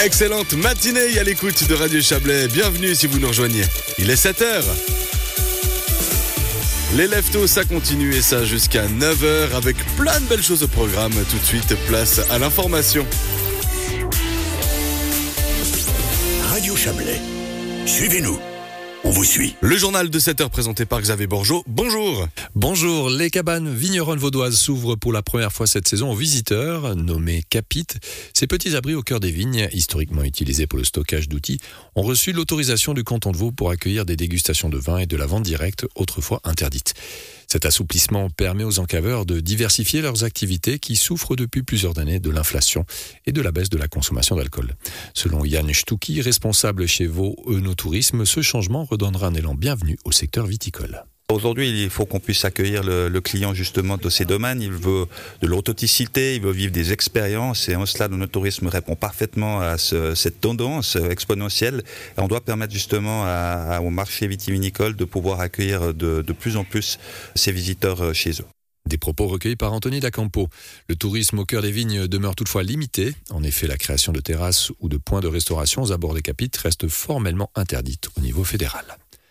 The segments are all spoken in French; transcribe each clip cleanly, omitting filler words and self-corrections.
Excellente matinée à l'écoute de Radio Chablais. Bienvenue si vous nous rejoignez. Il est 7h. Les leftos, ça continue et ça jusqu'à 9h avec plein de belles choses au programme. Tout de suite, place à l'information. Radio Chablais, suivez-nous. On vous suit. Le journal de 7h présenté par Xavier Borgeaud. Bonjour. Bonjour. Les cabanes vigneronnes vaudoises s'ouvrent pour la première fois cette saison aux visiteurs, nommés capites. Ces petits abris au cœur des vignes, historiquement utilisés pour le stockage d'outils, ont reçu l'autorisation du canton de Vaud pour accueillir des dégustations de vin et de la vente directe, autrefois interdite. Cet assouplissement permet aux encaveurs de diversifier leurs activités qui souffrent depuis plusieurs années de l'inflation et de la baisse de la consommation d'alcool. Selon Yann Stucki, responsable chez Vaud Œnotourisme, ce changement redonnera un élan bienvenu au secteur viticole. Aujourd'hui, il faut qu'on puisse accueillir le client justement de ces domaines. Il veut de l'authenticité, il veut vivre des expériences et en cela, le tourisme répond parfaitement à cette tendance exponentielle. Et on doit permettre justement au marché vitivinicole de pouvoir accueillir de plus en plus ces visiteurs chez eux. Des propos recueillis par Anthony Dacampo. Le tourisme au cœur des vignes demeure toutefois limité. En effet, la création de terrasses ou de points de restauration aux abords des capites reste formellement interdite au niveau fédéral.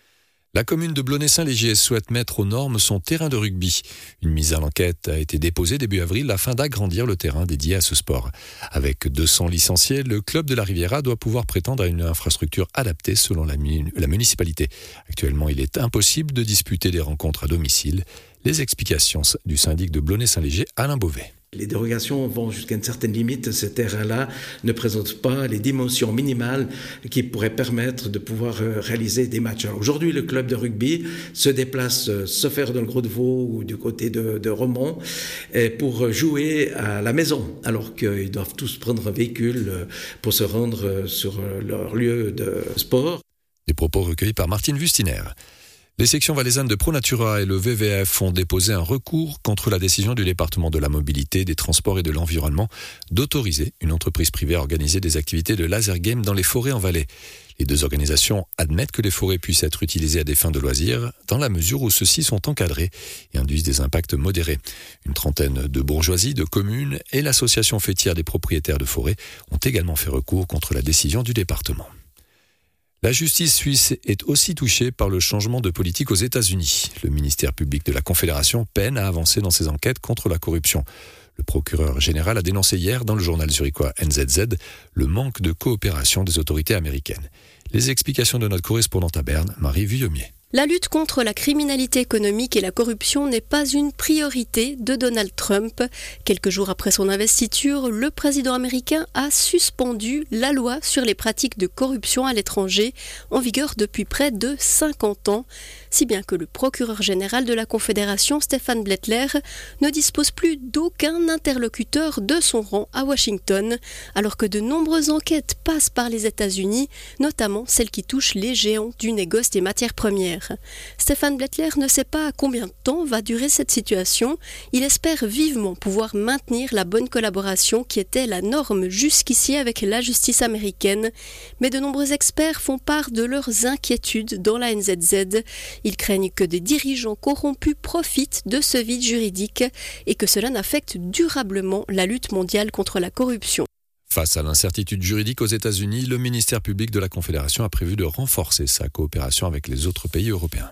La commune de Blonay-Saint-Légier souhaite mettre aux normes son terrain de rugby. Une mise à l'enquête a été déposée début avril afin d'agrandir le terrain dédié à ce sport. Avec 200 licenciés, le club de la Riviera doit pouvoir prétendre à une infrastructure adaptée selon la municipalité. Actuellement, il est impossible de disputer des rencontres à domicile. Les explications du syndic de Blonay-Saint-Légier, Alain Beauvais. Les dérogations vont jusqu'à une certaine limite. Ce terrain-là ne présente pas les dimensions minimales qui pourraient permettre de pouvoir réaliser des matchs. Alors aujourd'hui, le club de rugby se déplace, se faire dans le Gros-de-Vaud ou du côté de Romont, pour jouer à la maison, alors qu'ils doivent tous prendre un véhicule pour se rendre sur leur lieu de sport. Des propos recueillis par Martine Wustiner. Les sections valaisannes de ProNatura et le WWF ont déposé un recours contre la décision du département de la mobilité, des transports et de l'environnement d'autoriser une entreprise privée à organiser des activités de laser game dans les forêts en Valais. Les deux organisations admettent que les forêts puissent être utilisées à des fins de loisirs dans la mesure où ceux-ci sont encadrés et induisent des impacts modérés. Une trentaine de bourgeoisies, de communes et l'association fêtière des propriétaires de forêts ont également fait recours contre la décision du département. La justice suisse est aussi touchée par le changement de politique aux États-Unis. Le ministère public de la Confédération peine à avancer dans ses enquêtes contre la corruption. Le procureur général a dénoncé hier dans le journal zurichois NZZ le manque de coopération des autorités américaines. Les explications de notre correspondante à Berne, Marie Vuillaumier. La lutte contre la criminalité économique et la corruption n'est pas une priorité de Donald Trump. Quelques jours après son investiture, le président américain a suspendu la loi sur les pratiques de corruption à l'étranger, en vigueur depuis près de 50 ans, si bien que le procureur général de la Confédération, Stefan Blättler, ne dispose plus d'aucun interlocuteur de son rang à Washington, alors que de nombreuses enquêtes passent par les États-Unis, notamment celles qui touchent les géants du négoce des matières premières. Stefan Blättler ne sait pas à combien de temps va durer cette situation. Il espère vivement pouvoir maintenir la bonne collaboration qui était la norme jusqu'ici avec la justice américaine. Mais de nombreux experts font part de leurs inquiétudes dans la NZZ. Ils craignent que des dirigeants corrompus profitent de ce vide juridique et que cela n'affecte durablement la lutte mondiale contre la corruption. Face à l'incertitude juridique aux États-Unis, le ministère public de la Confédération a prévu de renforcer sa coopération avec les autres pays européens.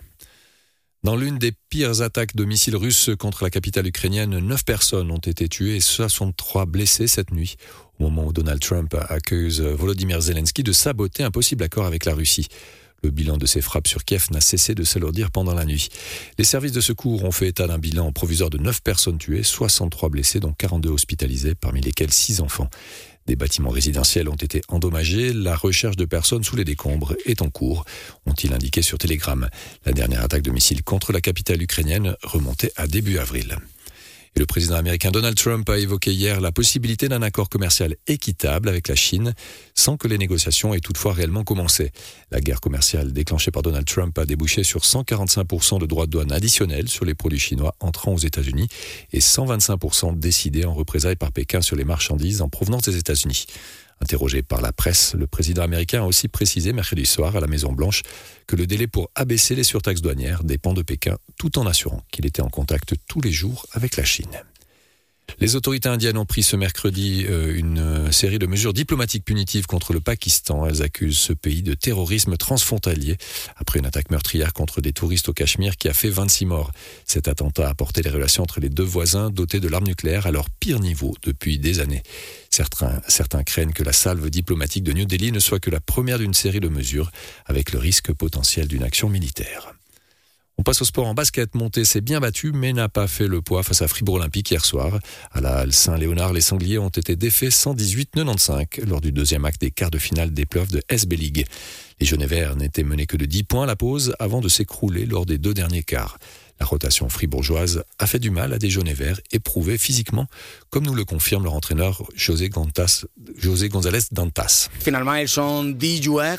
Dans l'une des pires attaques de missiles russes contre la capitale ukrainienne, 9 personnes ont été tuées et 63 blessées cette nuit, au moment où Donald Trump accuse Volodymyr Zelensky de saboter un possible accord avec la Russie. Le bilan de ces frappes sur Kiev n'a cessé de s'alourdir pendant la nuit. Les services de secours ont fait état d'un bilan provisoire de 9 personnes tuées, 63 blessées, dont 42 hospitalisées, parmi lesquels 6 enfants. Des bâtiments résidentiels ont été endommagés. La recherche de personnes sous les décombres est en cours, ont-ils indiqué sur Telegram. La dernière attaque de missiles contre la capitale ukrainienne remontait à début avril. Et le président américain Donald Trump a évoqué hier la possibilité d'un accord commercial équitable avec la Chine, sans que les négociations aient toutefois réellement commencé. La guerre commerciale déclenchée par Donald Trump a débouché sur 145% de droits de douane additionnels sur les produits chinois entrant aux États-Unis et 125% décidés en représailles par Pékin sur les marchandises en provenance des États-Unis. Interrogé par la presse, le président américain a aussi précisé mercredi soir à la Maison-Blanche que le délai pour abaisser les surtaxes douanières dépend de Pékin, tout en assurant qu'il était en contact tous les jours avec la Chine. Les autorités indiennes ont pris ce mercredi une série de mesures diplomatiques punitives contre le Pakistan. Elles accusent ce pays de terrorisme transfrontalier après une attaque meurtrière contre des touristes au Cachemire qui a fait 26 morts. Cet attentat a porté les relations entre les deux voisins dotés de l'arme nucléaire à leur pire niveau depuis des années. Certains craignent que la salve diplomatique de New Delhi ne soit que la première d'une série de mesures avec le risque potentiel d'une action militaire. On passe au sport en basket. Monté s'est bien battu mais n'a pas fait le poids face à Fribourg Olympique hier soir. À la Halle Saint-Léonard, les Sangliers ont été défaits 118-95 lors du deuxième acte des quarts de finale des playoffs de SB League. Les Genevers n'étaient menés que de 10 points à la pause avant de s'écrouler lors des deux derniers quarts. La rotation fribourgeoise a fait du mal à des Genevers éprouvés physiquement, comme nous le confirme leur entraîneur José González Dantas. Finalement, ils sont 10 joueurs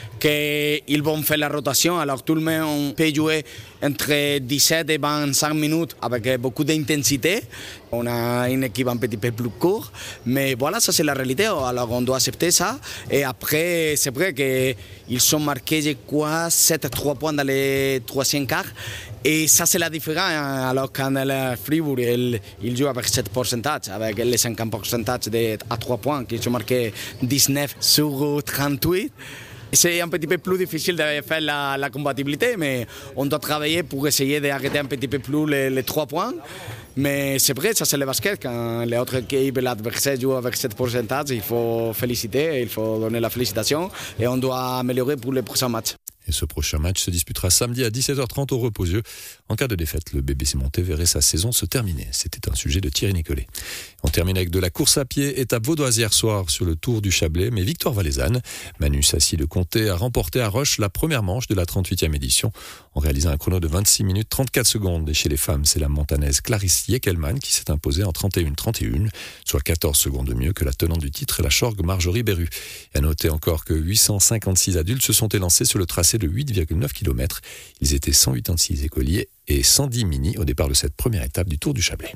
qui vont faire la rotation. Alors tout le monde peut jouer entre 17 et 25 minutes avec beaucoup d'intensité. On a une équipe un petit peu plus courte, mais voilà, ça c'est la réalité. Alors on doit accepter ça. Et après, c'est vrai qu'ils ont marqué, je crois, 7-3 points dans les troisième quart. Et ça, c'est la différence. Alors, quand le Fribourg il joue avec 7 pourcentages, avec les 50% à 3 points, qui ont marqué 19 sur 38. C'est un petit peu plus difficile de faire la compatibilité, mais on doit travailler pour essayer d'arrêter un petit peu plus les 3 points. Mais c'est vrai, ça c'est le basket. Quand les autres équipes, l'adversaire joue avec 7 pourcentages, il faut féliciter, il faut donner la félicitation et on doit améliorer pour les prochains matchs. Et ce prochain match se disputera samedi à 17h30 au Reposieux. En cas de défaite, le BBC Monté verrait sa saison se terminer. C'était un sujet de Thierry Nicolet. On termine avec de la course à pied. Étape vaudoise hier soir sur le Tour du Chablais, mais victoire valaisanne. Manu Sassi de Comté a remporté à Roche la première manche de la 38e édition en réalisant un chrono de 26 minutes 34 secondes. Et chez les femmes, c'est la montanaise Clarisse Jekelman qui s'est imposée en 31-31, soit 14 secondes de mieux que la tenante du titre, la Chorgue Marjorie Berru. Et à noter encore que 856 adultes se sont élancés sur le tracé de 8,9 km. Ils étaient 186 écoliers et 110 mini au départ de cette première étape du Tour du Chablais.